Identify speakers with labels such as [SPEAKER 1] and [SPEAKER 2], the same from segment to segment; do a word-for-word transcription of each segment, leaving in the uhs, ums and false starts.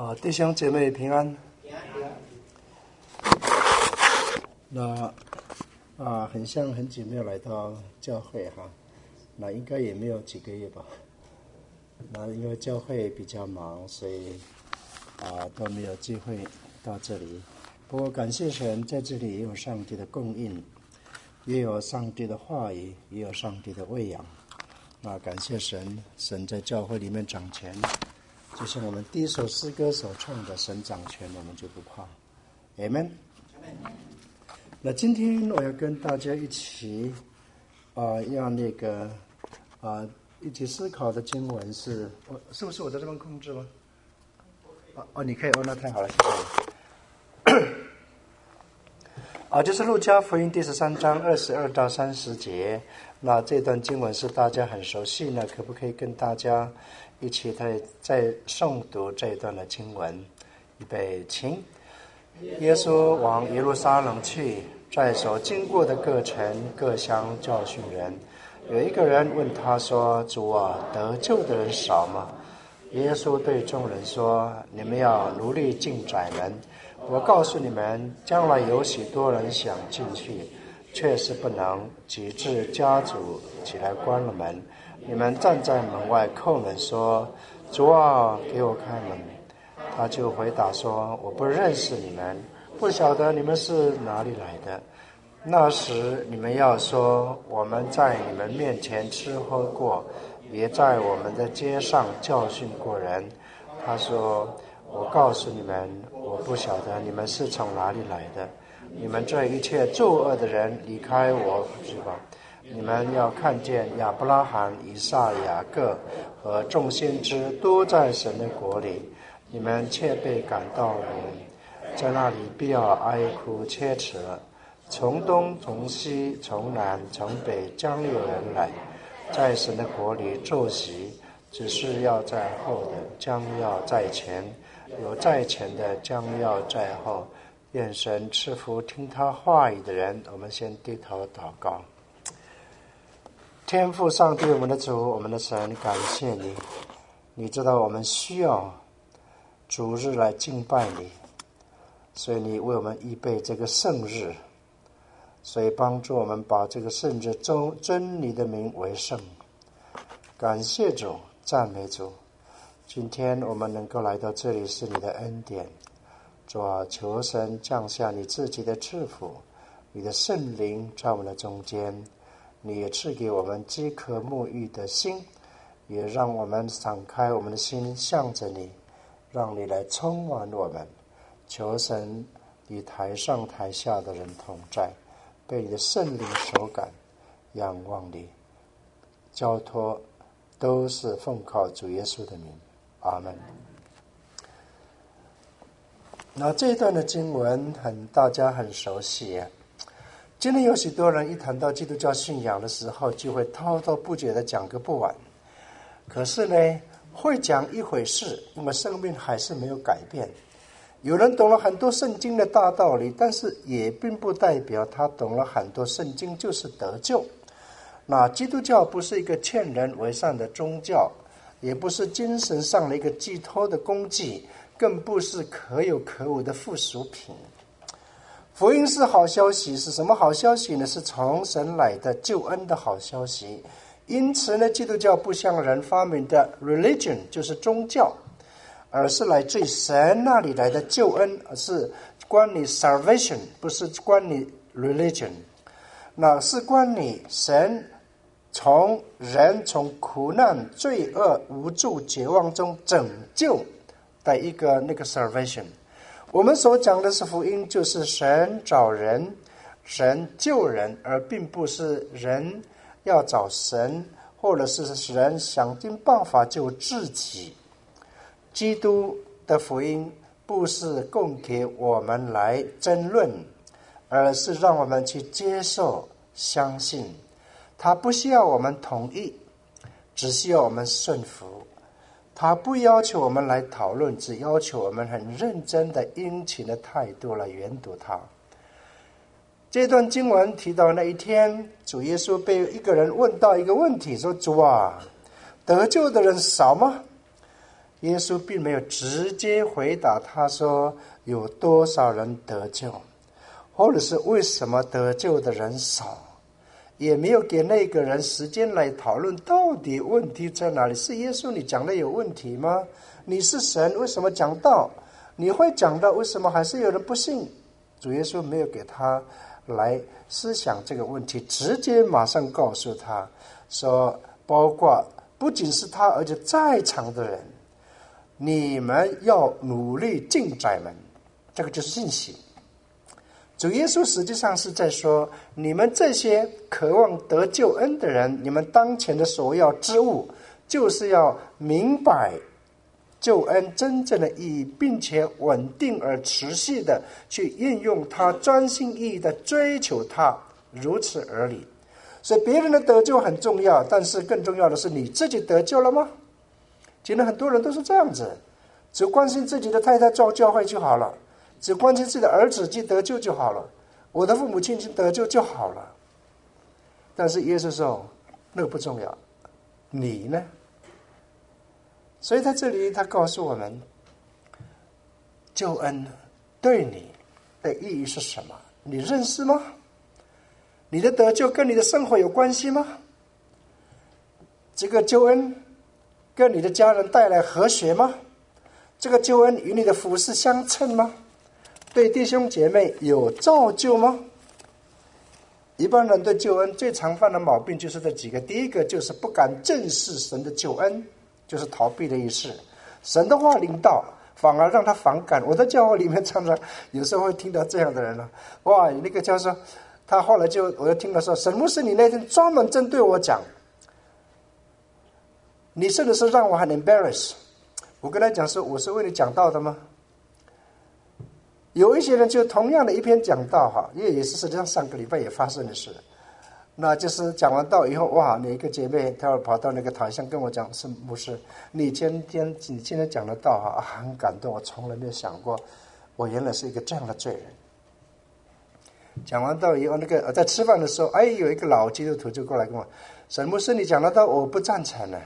[SPEAKER 1] 啊，弟兄姐妹平安。那啊，很像很久没有来到教会哈，那应该也没有几个月吧。那因为教会比较忙，所以啊都没有机会到这里。不过感谢神，在这里也有上帝的供应，也有上帝的话语，也有上帝的喂养。那感谢神，神在教会里面掌权。就像我们第一首诗歌所唱的，神掌权，我们就不怕。 Amen。 那今天我要跟大家一起啊、呃，要那个啊、呃，一起思考的经文是，我是不是我在这边控制吗？哦哦，你可以哦，那太好了，谢谢你。啊，就是路加福音第十三章二十二到三十节。那这段经文是大家很熟悉呢，可不可以跟大家一起再再诵读这一段的经文？预备，请。耶稣往耶路撒冷去，在所经过的各城各乡教训人。有一个人问他说：“主啊，得救的人少吗？”耶稣对众人说：“你们要努力进窄门。我告诉你们，将来有许多人想进去，却是不能，及至家主起来关了门。你们站在门外叩门说：主啊，给我开门。他就回答说：我不认识你们，不晓得你们是哪里来的。那时你们要说：我们在你们面前吃喝过，也在我们的街上教训过人。他说：我告诉你们，我不晓得你们是从哪里来的。你们这一切作恶的人，离开我去吧。你们要看见亚伯拉罕、以撒、雅各和众先知都在神的国里，你们却被赶到了，在那里必要哀哭切齿。从东从西从南从北将有人来，在神的国里坐席，只是要在后的将要在前，有在前的将要在后。愿神赐福听他话语的人。我们先低头祷告。天父上帝，我们的主，我们的神，感谢你，你知道我们需要主日来敬拜你，所以你为我们预备这个圣日，所以帮助我们把这个圣日尊尊你的名为圣。感谢主，赞美主。今天我们能够来到这里是你的恩典。主啊，求神降下你自己的赐福，你的圣灵在我们的中间，你也赐给我们饥渴沐浴的心，也让我们敞开我们的心向着你，让你来充满我们。求神与台上台下的人同在，被你的圣灵手感，仰望你，交托都是奉靠主耶稣的名，阿们。那这一段的经文很大家很熟悉啊。今天有许多人一谈到基督教信仰的时候，就会滔滔不绝地讲个不完。可是呢，会讲一回事，那么生命还是没有改变。有人懂了很多圣经的大道理，但是也并不代表他懂了很多圣经就是得救。那基督教不是一个劝人为善的宗教，也不是精神上的一个寄托的工具，更不是可有可无的附属品。福音是好消息，是什么好消息呢？是从神来的救恩的好消息。因此呢，基督教不像人发明的 religion， 就是宗教，而是来自于神那里来的救恩，而是关你 salvation， 不是关你 religion。那是关你神从人从苦难、罪恶、无助、绝望中拯救的一个那个 salvation。 我们所讲的是福音，就是神找人，神救人，而并不是人要找神，或者是人想尽办法救自己。基督的福音不是供给我们来争论，而是让我们去接受相信。他不需要我们同意，只需要我们顺服。他不要求我们来讨论，只要求我们很认真的殷勤的态度来研读它。这段经文提到那一天，主耶稣被一个人问到一个问题，说：主啊，得救的人少吗？ 耶稣并没有直接回答他说有多少人得救，或者是为什么得救的人少，也没有给那个人时间来讨论到底问题在哪里。是耶稣你讲的有问题吗？你是神，为什么讲道？你会讲道，为什么还是有人不信？主耶稣没有给他来思想这个问题，直接马上告诉他说，包括不仅是他，而且在场的人，你们要努力进窄门。这个就是信息。主耶稣实际上是在说，你们这些渴望得救恩的人，你们当前的首要之务就是要明白救恩真正的意义，并且稳定而持续的去运用它，专心意义的追求它，如此而已。所以别人的得救很重要，但是更重要的是你自己得救了吗？今天很多人都是这样子，只关心自己的太太造教会就好了，只关心自己的儿子去得救就好了，我的父母亲去得救就好了。但是耶稣说那个不重要，你呢？所以在这里他告诉我们，救恩对你的意义是什么？你认识吗？你的得救跟你的生活有关系吗？这个救恩跟你的家人带来和谐吗？这个救恩与你的服事相称吗？对弟兄姐妹有造就吗？一般人对救恩最常犯的毛病就是这几个。第一个就是不敢正视神的救恩，就是逃避的意思。神的话临到，反而让他反感。我在教会里面常常有时候会听到这样的人了、啊。哇，那个教授，他后来就我就听了说，沈牧师你那天专门针对我讲，你真的是让我很 embarrass。我跟他讲说，我是为你讲道的吗？有一些人就同样的一篇讲道哈，因为也是实际上上个礼拜也发生的事。那就是讲完道以后，哇，哪一个姐妹她要跑到那个台上跟我讲，是牧师，你今天你今天讲的道哈，很感动，我从来没有想过，我原来是一个这样的罪人。讲完道以后，那个在吃饭的时候，哎，有一个老基督徒就过来跟我，沈牧师，你讲的道我不赞成呢。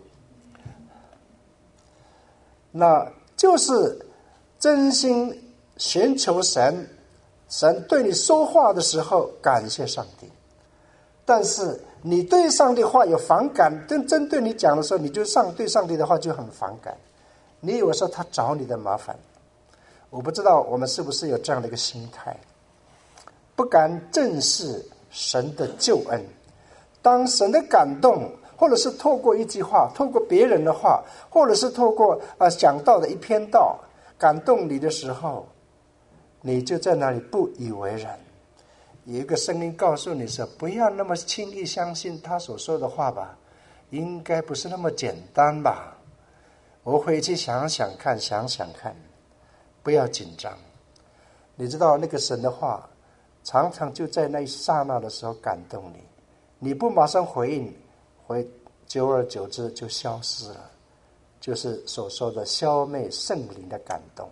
[SPEAKER 1] 那就是真心寻求神，神对你说话的时候感谢上帝，但是你对上帝话有反感，针针对你讲的时候，你就上对上帝的话就很反感，你以为说他找你的麻烦。我不知道我们是不是有这样的一个心态，不敢正视神的救恩。当神的感动，或者是透过一句话，透过别人的话，或者是透过啊讲道的一篇道感动你的时候，你就在那里不以为然。有一个声音告诉你说，不要那么轻易相信他所说的话吧，应该不是那么简单吧。我回去想想看，想想看，不要紧张。你知道那个神的话常常就在那一刹那的时候感动你，你不马上回应，回久而久之就消失了，就是所说的消灭圣灵的感动。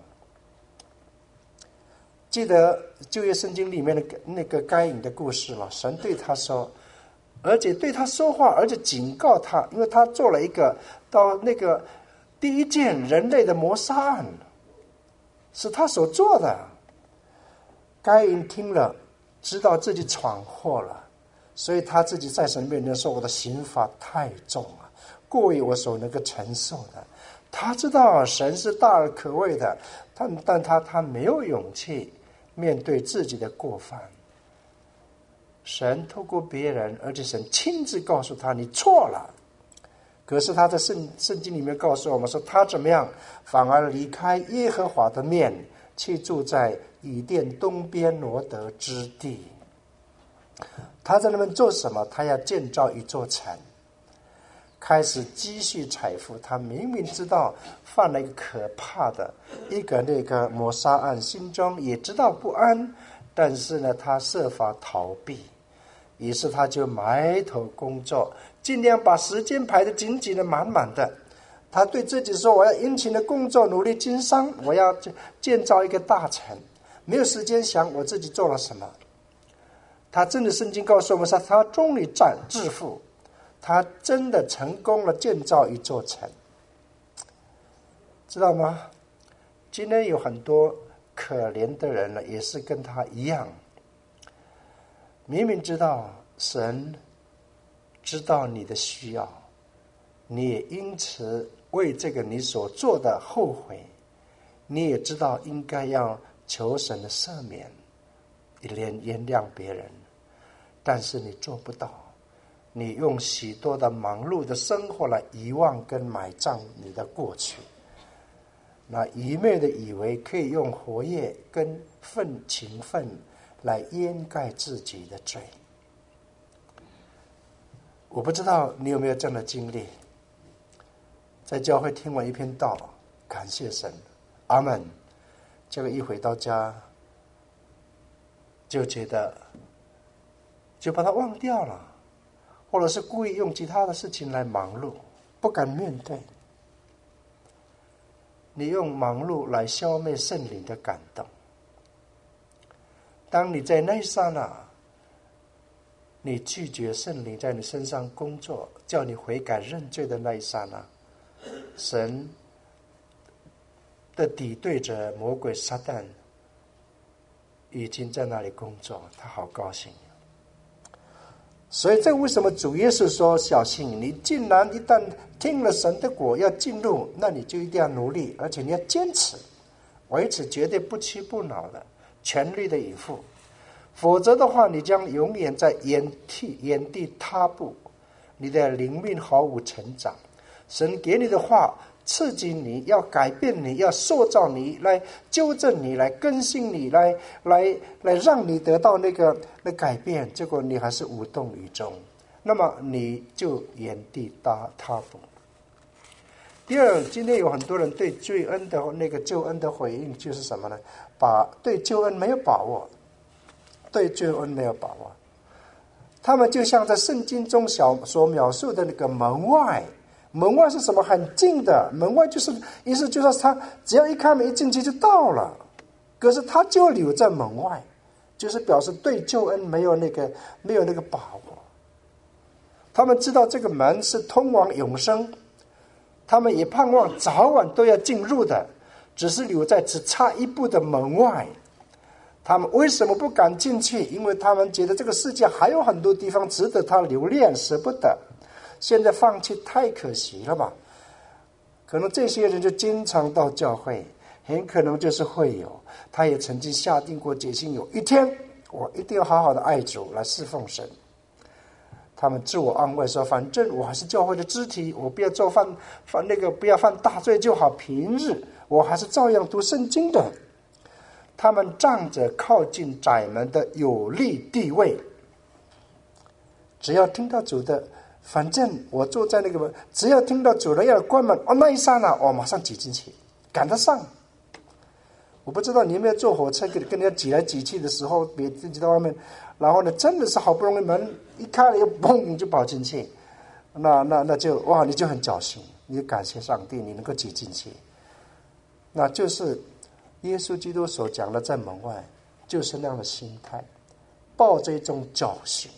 [SPEAKER 1] 记得旧约圣经里面的那个该隐的故事嘛，神对他说，而且对他说话，而且警告他，因为他做了一个到那个第一件人类的谋杀案，是他所做的。该隐听了，知道自己闯祸了，所以他自己在神面前说，我的刑罚太重了，过于我所能够承受的。他知道神是大而可畏的，但但他他没有勇气面对自己的过犯。神透过别人，而且神亲自告诉他，你错了。可是他在圣圣经里面告诉我们说，他怎么样，反而离开耶和华的面，去住在以甸东边罗得之地。他在那边做什么？他要建造一座城，开始积蓄财富。他明明知道犯了一个可怕的一个那个谋杀案，心中也知道不安，但是呢，他设法逃避。于是他就埋头工作，尽量把时间排得紧紧的满满的。他对自己说，我要殷勤的工作，努力经商，我要建造一个大城。没有时间想我自己做了什么。他真的圣经告诉我们说，他终于战致富，他真的成功了建造一座城。 知道吗？今天有很多可怜的人呢，也是跟他一样，明明知道神知道你的需要，你也因此为这个你所做的后悔，你也知道应该要求神的赦免，原原谅别人，但是你做不到，你用许多的忙碌的生活来遗忘跟埋葬你的过去，那愚昧的以为可以用活跃跟愤勤奋来掩盖自己的罪。我不知道你有没有这样的经历，在教会听完一篇道，感谢神，阿们，这个一回到家就觉得就把它忘掉了，或者是故意用其他的事情来忙碌，不敢面对。你用忙碌来消灭圣灵的感动。当你在那一刹那，你拒绝圣灵在你身上工作，叫你悔改认罪的那一刹那，神的敌对者魔鬼撒旦已经在那里工作，他好高兴。所以这为什么主耶稣说小心，你竟然一旦听了神的果要进入，那你就一定要努力，而且你要坚持，为此绝对不屈不挠的全力的以赴，否则的话你将永远在原地原地踏步，你的灵命毫无成长。神给你的话刺激你，要改变你，要塑造你，来纠正你，来更新你，来来来让你得到那个那改变，结果你还是无动于衷，那么你就原地踏踏步。第二，今天有很多人对罪恩的那个救恩的回应就是什么呢？把对救恩没有把握，对救恩没有把握，他们就像在圣经中小所描述的那个门外。门外是什么？很近的，门外就是意思就是他只要一开门一进去就到了，可是他就留在门外，就是表示对救恩没有那个没有那个把握。他们知道这个门是通往永生，他们也盼望早晚都要进入的，只是留在只差一步的门外。他们为什么不敢进去？因为他们觉得这个世界还有很多地方值得他留恋，舍不得。现在放弃太可惜了吧？可能这些人就经常到教会，很可能就是会有，他也曾经下定过决心，有一天我一定要好好的爱主来侍奉神。他们自我安慰说，反正我还是教会的肢体，我不要做犯犯那个不要犯大罪就好，平日我还是照样读圣经的。他们仗着靠近窄门的有利地位，只要听到主的，反正我坐在那个门，只要听到主人要关门，哦，那一刹那我马上挤进去，赶得上。我不知道你有没有坐火车跟跟人家挤来挤去的时候，别自己在外面，然后呢，真的是好不容易门一开了，又砰就跑进去，那那那就哇，你就很侥幸，你就感谢上帝，你能够挤进去，那就是耶稣基督所讲的，在门外就是那样的心态，抱着一种侥幸。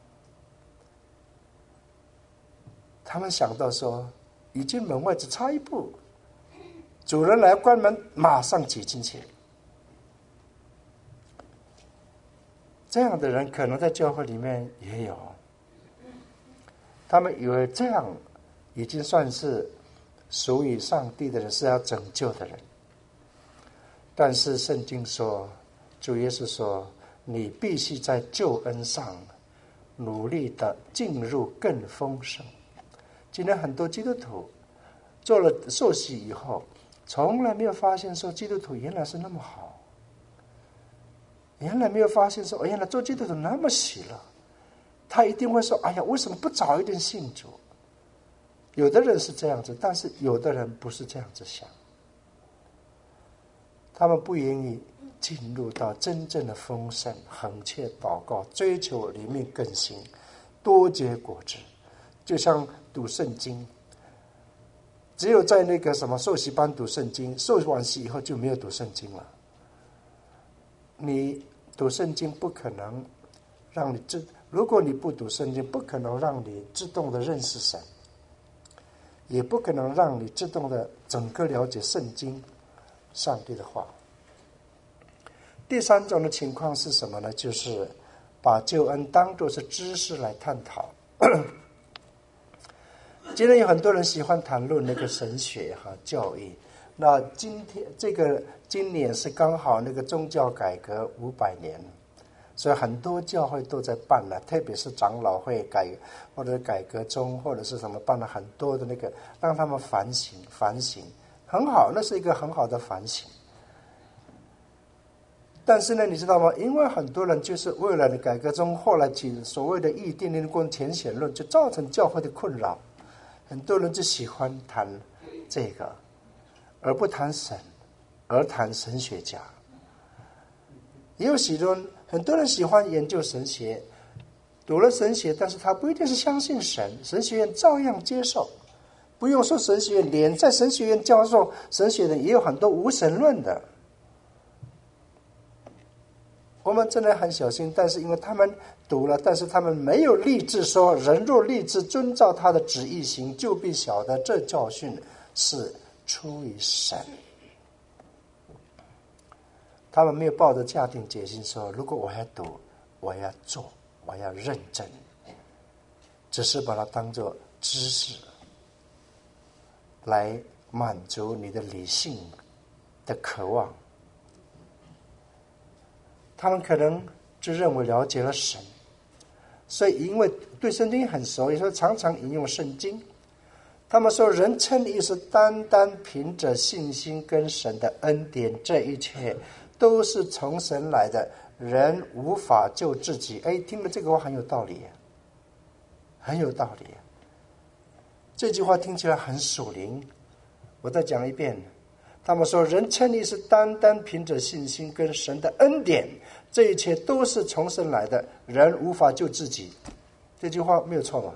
[SPEAKER 1] 他们想到说，已经门外只差一步，主人来关门，马上挤进去。这样的人可能在教会里面也有，他们以为这样已经算是属于上帝的人，是要拯救的人。但是圣经说，主耶稣说，你必须在救恩上努力的进入更丰盛。今天很多基督徒做了受洗以后，从来没有发现说基督徒原来是那么好，原来没有发现说，原来做基督徒那么喜乐。他一定会说，哎呀，为什么不早一点信主？有的人是这样子，但是有的人不是这样子想，他们不愿意进入到真正的丰盛，恳切祷告，追求里面更新，多结果子。就像读圣经，只有在那个什么受洗班读圣经，受完洗以后就没有读圣经了。你读圣经不可能让你自，如果你不读圣经，不可能让你自动的认识神。 也不可能让你自动的整个了解圣经上帝的话。第三种的情况是什么呢？就是把救恩当作是知识来探讨。今天有很多人喜欢谈论那个神学哈教义，那今天这个今年是刚好那个宗教改革五百年，所以很多教会都在办了，特别是长老会改或者改革中或者是什么办了很多的那个，让他们反省反省，很好，那是一个很好的反省。但是呢，你知道吗？因为很多人就是为了改革中后来起所谓的议定论跟填写论，就造成教会的困扰。很多人就喜欢谈这个，而不谈神，而谈神学家。也有许多很多人喜欢研究神学，读了神学，但是他不一定是相信神，神学院照样接受。不用说神学院，连在神学院教授神学的也有很多无神论的。我们真的很小心，但是因为他们读了，但是他们没有立志说，人若立志遵照他的旨意行，就必晓得这教训是出于神。他们没有抱着下定决心说，如果我要读，我要做，我要认真，只是把它当作知识来满足你的理性的渴望。他们可能就认为了解了神，所以因为对圣经很熟，也说常常引用圣经。他们说人称义是单单凭着信心跟神的恩典，这一切都是从神来的，人无法救自己。哎，听了这个话很有道理，很有道理。这句话听起来很属灵，我再讲一遍。他们说人称义是单单凭着信心跟神的恩典，这一切都是从神来的，人无法救自己。这句话没有错吗？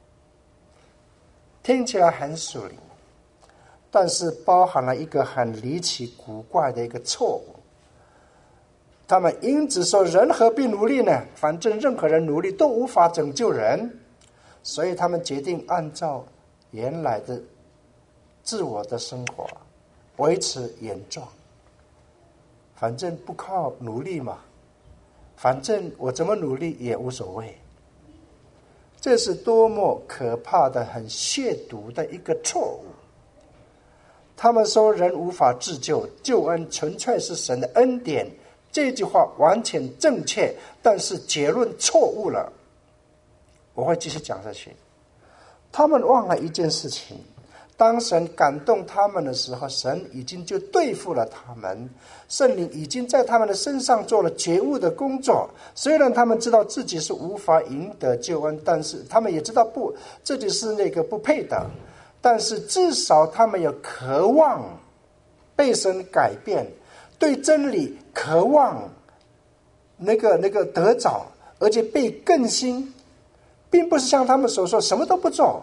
[SPEAKER 1] 听起来很属灵，但是包含了一个很离奇古怪的一个错误。他们因此说人何必努力呢？反正任何人努力都无法拯救人，所以他们决定按照原来的自我的生活维持原状，反正不靠努力嘛，反正我怎么努力也无所谓。这是多么可怕的、很亵渎的一个错误。他们说人无法自救，救恩纯粹是神的恩典，这句话完全正确，但是结论错误了。我会继续讲下去。他们忘了一件事情，当神感动他们的时候，神已经就对付了他们，圣灵已经在他们的身上做了觉悟的工作。虽然他们知道自己是无法赢得救恩，但是他们也知道不自己是那个不配的，但是至少他们有渴望被神改变，对真理渴望那个那个得着，而且被更新，并不是像他们所说什么都不做。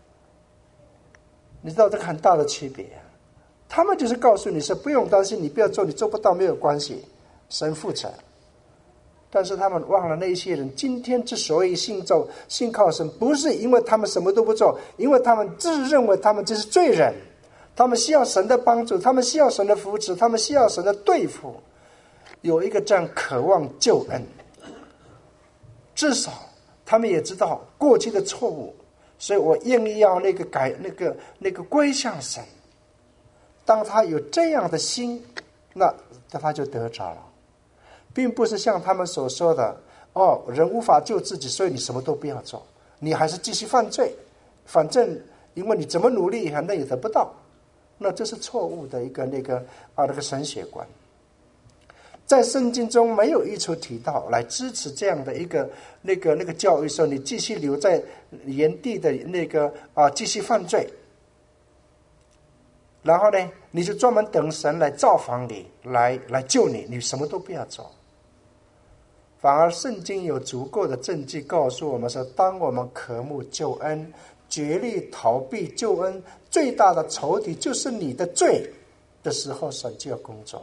[SPEAKER 1] 你知道这个很大的区别，他们就是告诉你说不用担心，你不要做，你做不到没有关系，神负责。但是他们忘了那些人今天之所以信咒信靠神，不是因为他们什么都不做，因为他们自认为他们就是罪人，他们需要神的帮助，他们需要神的扶持，他们需要神的对付，有一个这样渴望救恩。至少他们也知道过去的错误，所以我愿意要那个改那个那个归向神。当他有这样的心，那他就得着了，并不是像他们所说的哦，人无法救自己，所以你什么都不要做，你还是继续犯罪，反正因为你怎么努力那也得不到。那这是错误的一个那个啊那个神学观。在圣经中没有一处提到来支持这样的一个那个那个教育，说你继续留在原地的那个啊继续犯罪，然后呢你就专门等神来造访你，来来救你，你什么都不要做。反而圣经有足够的证据告诉我们说，当我们渴慕救恩，竭力逃避救恩，最大的仇敌就是你的罪的时候，神就要工作。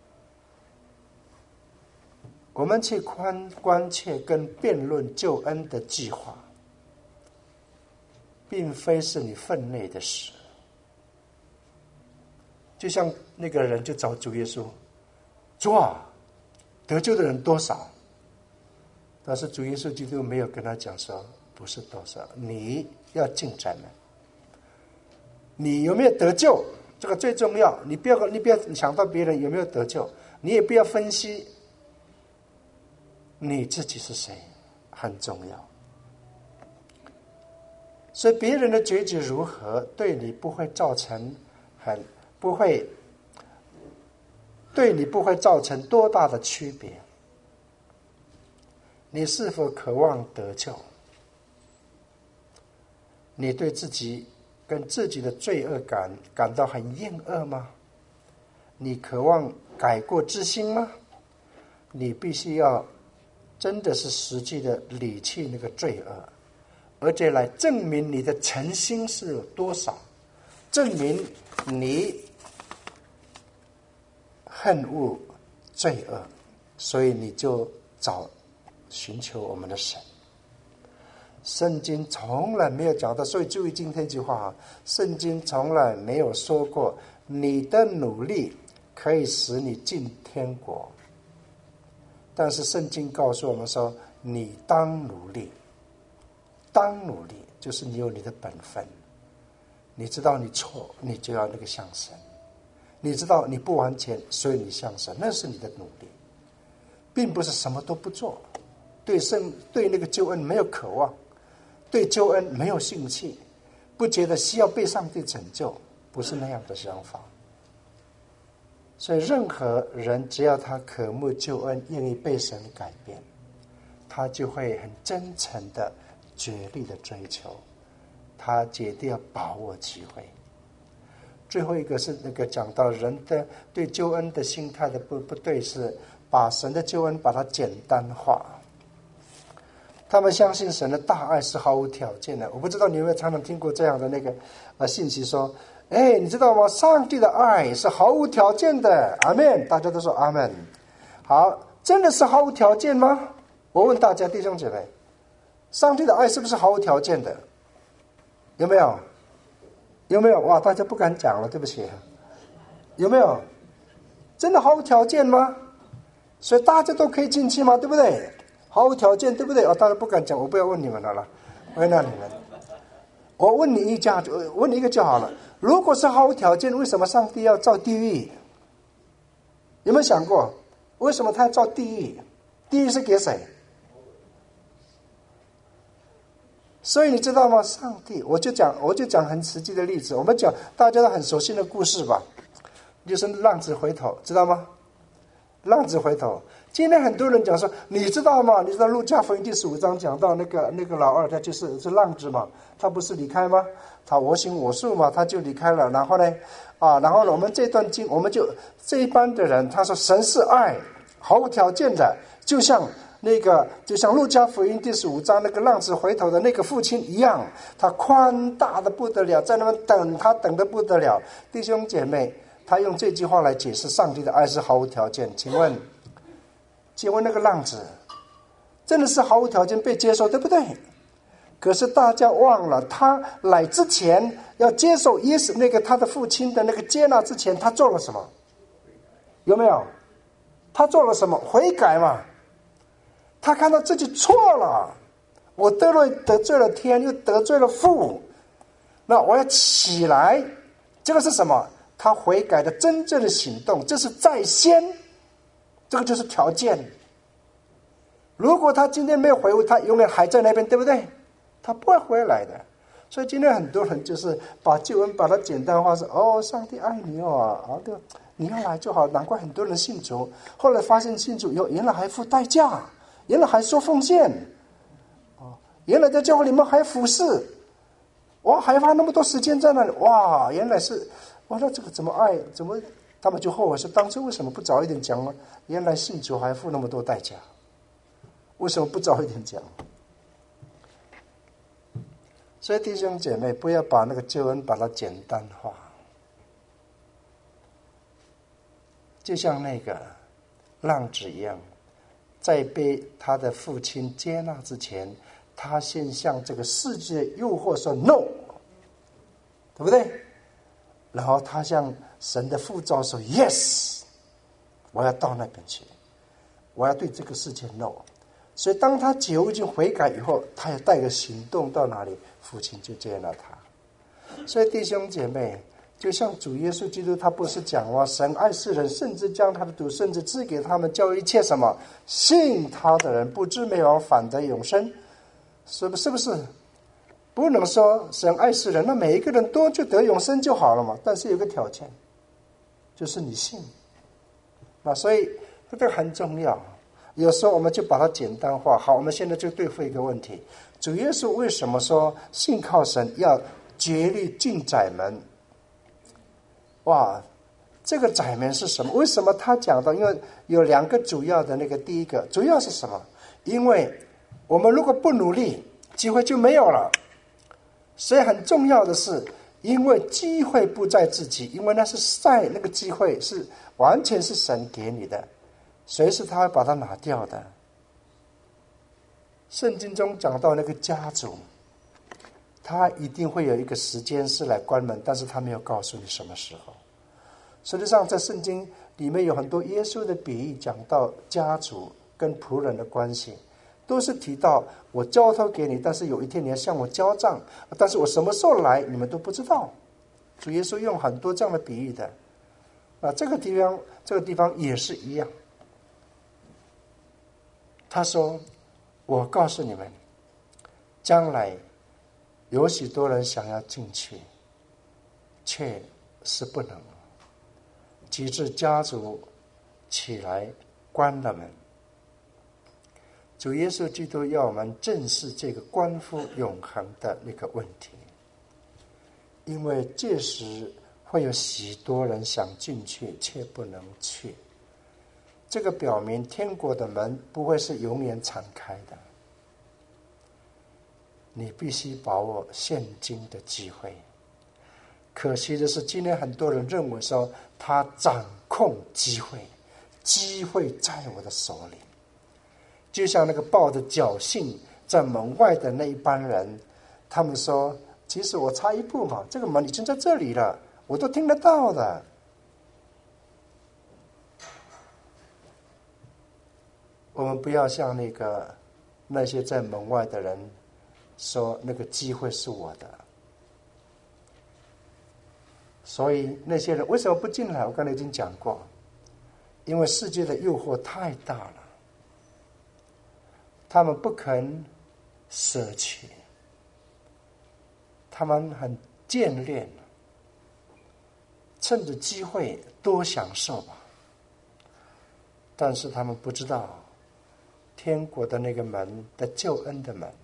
[SPEAKER 1] 我们去关关切跟辩论救恩的计划， 并非是你分内的事。就像那个人就找主耶稣，主啊，得救的人多少？但是主耶稣基督没有跟他讲说不是多少，你要进展了，你有没有得救，这个最重要。你不要你不要想到别人有没有得救，你也不要分析你自己是谁，很重要。所以别人的结局如何，对你不会造成很不会对你不会造成多大的区别。你是否渴望得救？你对自己跟自己的罪恶感感到很厌恶吗？你渴望改过自新吗？你必须要真的是实际的理弃那个罪恶，而且来证明你的诚心是有多少，证明你恨恶罪恶，所以你就找寻求我们的神。圣经从来没有讲到，所以注意今天一句话啊，圣经从来没有说过你的努力可以使你进天国，但是圣经告诉我们说，你当努力，当努力，就是你有你的本分，你知道你错，你就要那个向神，你知道你不完全，所以你向神，那是你的努力，并不是什么都不做，对圣对那个救恩没有渴望，对救恩没有兴趣，不觉得需要被上帝拯救，不是那样的想法。所以任何人只要他渴慕救恩，愿意被神改变，他就会很真诚的竭力的追求，他决定要把握机会。最后一个是那个讲到人的对救恩的心态的不不对，是把神的救恩把它简单化。他们相信神的大爱是毫无条件的。我不知道你有没有常常听过这样的那个呃信息说，哎，你知道吗？上帝的爱是毫无条件的，阿们，大家都说阿们。好，真的是毫无条件吗？我问大家弟兄姐妹，上帝的爱是不是毫无条件的？有没有？有没有？哇，大家不敢讲了，对不起。有没有？真的毫无条件吗？所以大家都可以进去吗？对不对？毫无条件，对不对？哦，大家不敢讲，我不要问你们了啦，为难你们。我问你一家，问你一个就好了。如果是毫无条件，为什么上帝要造地狱？有没有想过，为什么他要造地狱？地狱是给谁？所以你知道吗？上帝，我就讲，我就讲很实际的例子。我们讲大家都很熟悉的故事吧，就是浪子回头，知道吗？浪子回头。今天很多人讲说，你知道吗？你知道路加福音第十五章讲到那个那个老二，他就是是浪子嘛，他不是离开吗？他我行我素嘛，他就离开了。然后呢，啊，然后呢，我们这段经，我们就这一般的人，他说神是爱，毫无条件的，就像那个，就像路加福音第十五章那个浪子回头的那个父亲一样，他宽大的不得了，在那边等他等得不得了。弟兄姐妹，他用这句话来解释上帝的爱是毫无条件。请问？请问那个浪子真的是毫无条件被接受，对不对？可是大家忘了，他来之前要接受耶稣那个他的父亲的那个接纳之前，他做了什么？有没有？他做了什么？悔改嘛。他看到自己错了，我得了得罪了天，又得罪了父，那我要起来。这个是什么？他悔改的真正的行动，这是在先。这个就是条件。如果他今天没有回悟，他永远还在那边，对不对？他不会回来的。所以今天很多人就是把救恩把它简单化，是哦，上帝爱你哦，啊，对，你要来就好。难怪很多人信主，后来发现信主以后，原来还付代价，原来还说奉献，哦，原来在教会里面还服侍，哇，还花那么多时间在那里，哇，原来是，哇，那这个怎么爱，怎么？他们就后悔说，当初为什么不早一点讲呢？原来信主还付那么多代价，为什么不早一点讲？所以弟兄姐妹，不要把那个救恩把它简单化。就像那个浪子一样，在被他的父亲接纳之前，他先向这个世界诱惑说 no， 对不对？然后他向神的呼召说 Yes， 我要到那边去，我要对这个世界 No。 所以当他觉悟已经悔改以后，他也带个行动到哪里，父亲就接纳他。所以弟兄姐妹，就像主耶稣基督，他不是讲ว่า神爱世人，甚至将他的独生子赐给他们，叫一切什么信他的人不至灭亡，反得永生，是不是不是？不能说神爱世人，那每一个人都就得永生就好了嘛？但是有个条件，就是你信。那所以这个很重要。有时候我们就把它简单化。好，我们现在就对付一个问题：主耶稣为什么说信靠神要竭力进窄门？哇，这个窄门是什么？为什么他讲到？因为有两个主要的那个，第一个主要是什么？因为我们如果不努力，机会就没有了。所以很重要的是，因为机会不在自己，因为那是在那个机会是完全是神给你的，随时他会把它拿掉的。圣经中讲到那个家主，他一定会有一个时间是来关门，但是他没有告诉你什么时候。实际上在圣经里面有很多耶稣的比喻，讲到家主跟仆人的关系，都是提到我交托给你，但是有一天你要向我交账，但是我什么时候来你们都不知道。主耶稣用很多这样的比喻的啊，这个地方这个地方也是一样。他说我告诉你们，将来有许多人想要进去，却是不能，及至家主起来关了门。主耶稣基督要我们正视这个关乎永恒的那个问题，因为届时会有许多人想进去却不能去。这个表明天国的门不会是永远敞开的，你必须把握现今的机会。可惜的是，今天很多人认为说他掌控机会，机会在我的手里。就像那个抱着侥幸在门外的那一班人，他们说其实我差一步嘛，这个门已经在这里了，我都听得到的。我们不要像那个那些在门外的人说那个机会是我的。所以那些人为什么不进来？我刚才已经讲过，因为世界的诱惑太大了，他们不肯舍弃，他们很眷恋，趁着机会多享受吧。但是他们不知道天国的那个门的救恩的门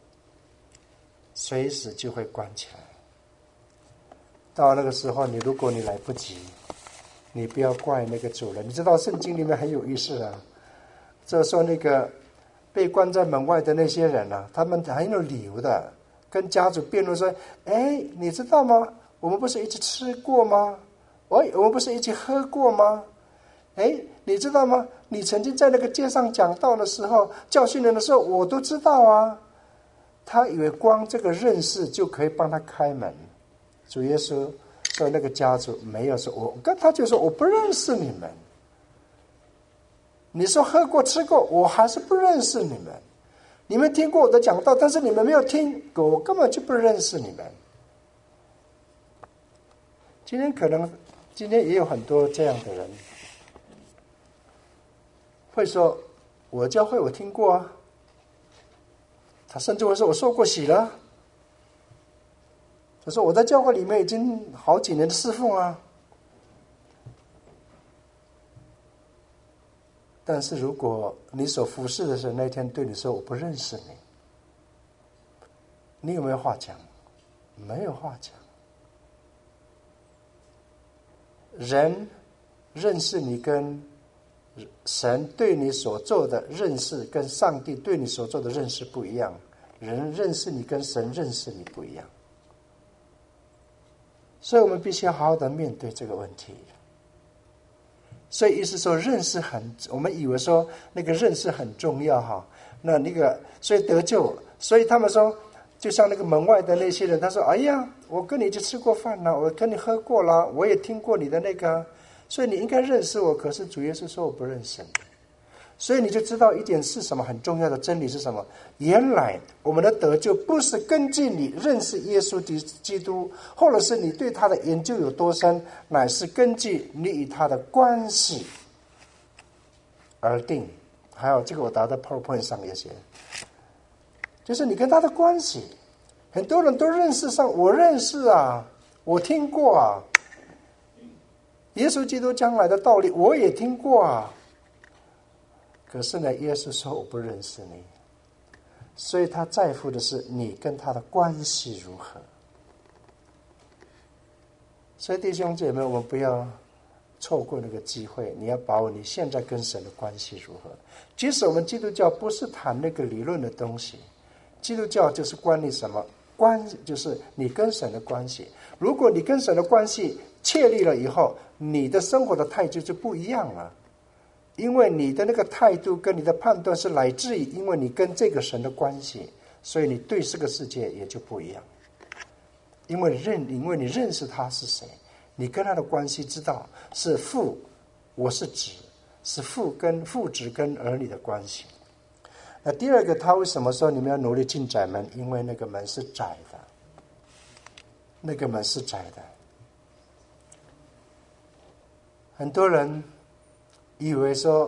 [SPEAKER 1] 随时就会关起来。到那个时候，你如果你来不及，你不要怪那个主人。你知道圣经里面很有意思啊，就是说那个被关在门外的那些人啊，他们很有理由的跟家主辩论说：哎，你知道吗？我们不是一起吃过吗？喂，我们不是一起喝过吗？哎，你知道吗？你曾经在那个街上讲道的时候，教训人的时候，我都知道啊。他以为光这个认识就可以帮他开门。主耶稣说那个家主没有说，我跟他就说我不认识你们。你说喝过吃过，我还是不认识你们。你们听过我的讲道，但是你们没有听过，我根本就不认识你们。今天可能今天也有很多这样的人会说，我教会我听过啊，他甚至会说我受过洗了，他说我在教会里面已经好几年的侍奉啊。但是如果你所服侍的神那天对你说我不认识你，你有没有话讲？没有话讲。人认识你跟神对你所做的认识跟上帝对你所做的认识不一样，人认识你跟神认识你不一样。所以我们必须要好好的面对这个问题。所以意思说认识很，我们以为说那个认识很重要哈，那那个所以得救，所以他们说就像那个门外的那些人，他说：“哎呀，我跟你一起吃过饭了，我跟你喝过了，我也听过你的那个，所以你应该认识我。”可是主耶稣说：“我不认识你。”所以你就知道一点是什么很重要的真理是什么？原来我们的得救不是根据你认识耶稣基督，或者是你对他的研究有多深，乃是根据你与他的关系而定。还有这个我打在 PowerPoint 上也写，就是你跟他的关系。很多人都认识上，我认识啊，我听过啊，耶稣基督将来的道理我也听过啊。可是呢，耶稣说我不认识你，所以他在乎的是你跟他的关系如何。所以弟兄姐妹，我们不要错过那个机会，你要把握你现在跟神的关系如何。即使我们基督教不是谈那个理论的东西，基督教就是关于什么？关就是你跟神的关系。如果你跟神的关系确立了以后，你的生活的态度就不一样了。因为你的那个态度跟你的判断是来自于因为你跟这个神的关系，所以你对这个世界也就不一样。因为认因为你认识他是谁，你跟他的关系知道是父，我是子，是父跟父子跟儿女的关系。那第二个，他为什么说你们要努力进窄门？因为那个门是窄的，那个门是窄的。很多人以为说，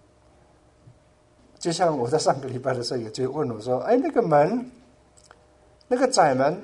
[SPEAKER 1] 就像我在上个礼拜的时候，有就问我说：“哎，那个门，那个窄门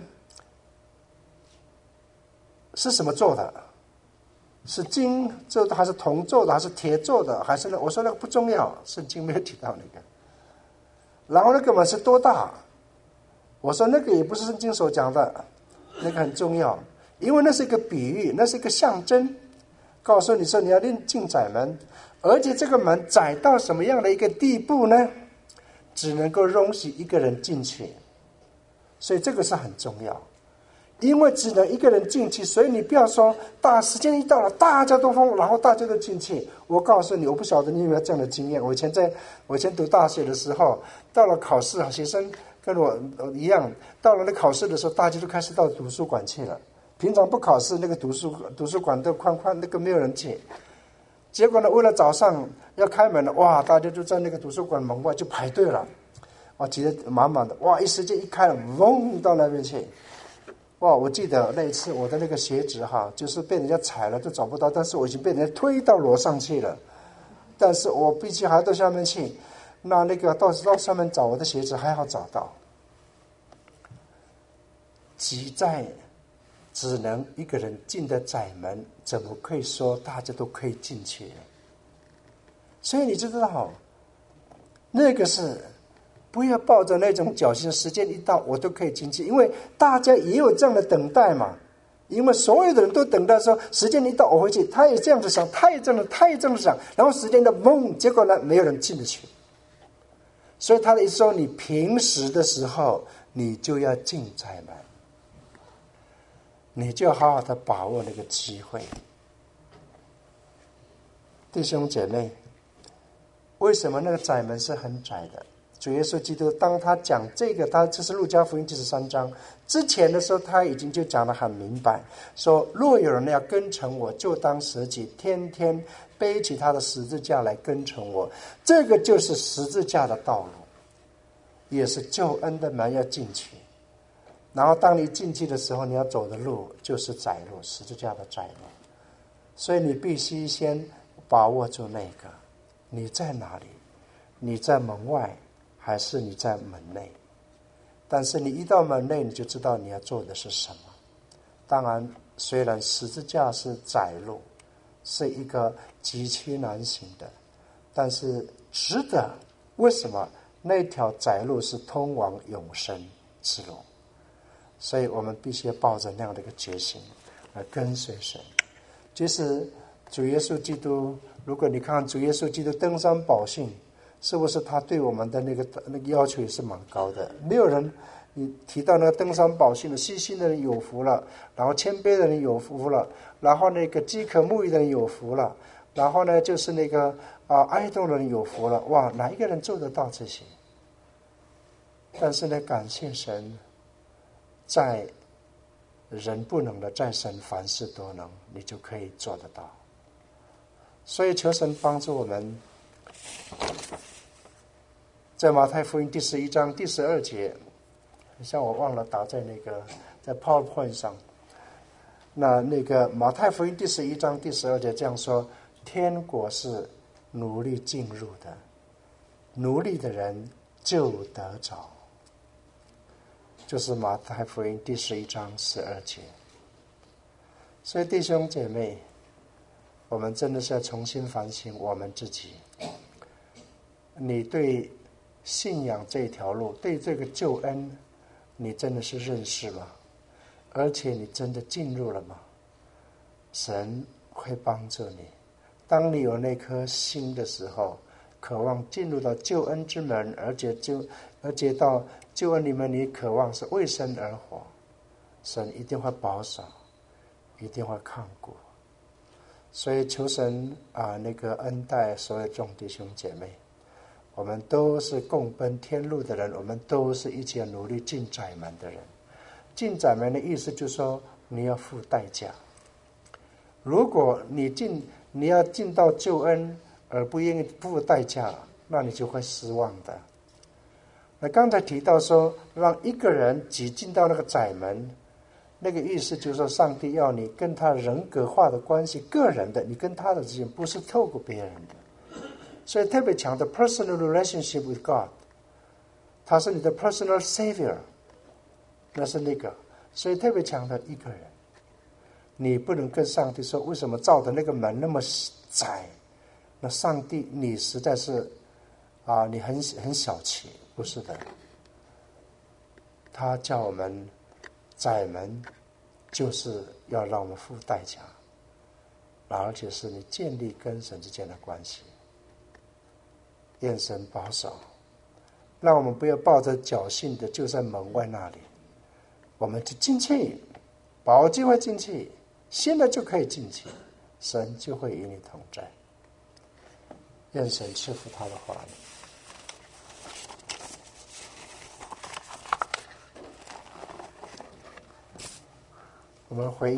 [SPEAKER 1] 是什么做的？是金做的，还是铜做的，还是铁做的？还是呢？”我说那个不重要，圣经没有提到那个。然后那个门是多大？我说那个也不是圣经所讲的，那个很重要，因为那是一个比喻，那是一个象征。告诉你说你要进窄门，而且这个门窄到什么样的一个地步呢？只能够容许一个人进去，所以这个是很重要。因为只能一个人进去，所以你不要说大时间一到了大家都疯，然后大家都进去。我告诉你，我不晓得你有没有这样的经验。我以前在我以前读大学的时候，到了考试，学生跟我一样，到了那考试的时候，大家都开始到图书馆去了。平常不考试，那个图书图书馆都宽宽，那个没有人去。结果呢，为了早上要开门了，哇，大家就在那个图书馆门外就排队了，哇，挤得满满的，哇，一时间一开了，嗡到那边去。哇！我记得那一次我的那个鞋子哈，就是被人家踩了都找不到，但是我已经被人家推到楼上去了，但是我必须还到下面去，那那个到到上面找我的鞋子还好找到。挤在只能一个人进的窄门，怎么可以说大家都可以进去呢？所以你知道，那个是。不要抱着那种侥幸，时间一到我都可以进去，因为大家也有这样的等待嘛。因为所有的人都等待说，时间一到我回去，他也这样子想，他也这样，他也这样想，然后时间的嗡，结果呢，没有人进得去。所以他的意思说，你平时的时候，你就要进窄门，你就好好的把握那个机会。弟兄姐妹，为什么那个窄门是很窄的？主耶稣基督当他讲这个，他这是路加福音第十三章之前的时候，他已经就讲得很明白，说若有人要跟从我，就当舍己，天天背起他的十字架来跟从我。这个就是十字架的道路，也是救恩的门，要进去。然后当你进去的时候，你要走的路就是窄路，十字架的窄路。所以你必须先把握住那个，你在哪里？你在门外还是你在门内？但是你一到门内，你就知道你要做的是什么。当然，虽然十字架是窄路，是一个极其难行的，但是值得。为什么？那条窄路是通往永生之路，所以我们必须抱着那样的一个决心来跟随神。其实主耶稣基督，如果你看主耶稣基督登山宝训，是不是他对我们的那个那个要求也是蛮高的？没有人，你提到那个登山宝训的，细心的人有福了，然后谦卑的人有福了，然后那个饥渴慕义的人有福了，然后呢就是那个啊、呃、哀悼的人有福了。哇，哪一个人做得到这些？但是呢，感谢神， 在人不能的，在神凡事都能，你就可以做得到。所以求神帮助我们，在马太福音第十一章第十二节，像我忘了打在那个在 PowerPoint 上，那那个马太福音第十一章第十二节这样说：天国是奴隶进入的，奴隶的人就得着。就是马太福音第十一章十二节。所以弟兄姐妹，我们真的是要重新反省我们自己。你对信仰这条路，对这个救恩，你真的是认识吗？而且你真的进入了吗？神会帮助你。当你有那颗心的时候，渴望进入到救恩之门，而且就而且到救恩里面，你渴望是为神而活，神一定会保守，一定会看顾。所以求神啊，那个恩待所有众弟兄姐妹，我们都是共奔天路的人，我们都是一起努力进窄门的人。进窄门的意思就是说，你要付代价。如果你进你要进到救恩而不愿意付代价，那你就会失望的。那刚才提到说，让一个人挤进到那个窄门，那个意思就是说，上帝要你跟他人格化的关系，个人的，你跟他的之间不是透过别人的。所以特别强调 personal relationship with God， 他是你的 personal savior， 那是那个，所以特别强调一个人。你不能跟上帝说，为什么造的那个门那么窄？那上帝，你实在是啊，你很很小气，不是的。他叫我们窄门，就是要让我们付代价，而且是你建立跟神之间的关系。愿神保守，让我们不要抱着侥幸的就在门外那里，我们就进去，把握机会进去，现在就可以进去，神就会与你同在。愿神赐福他的话语。我们回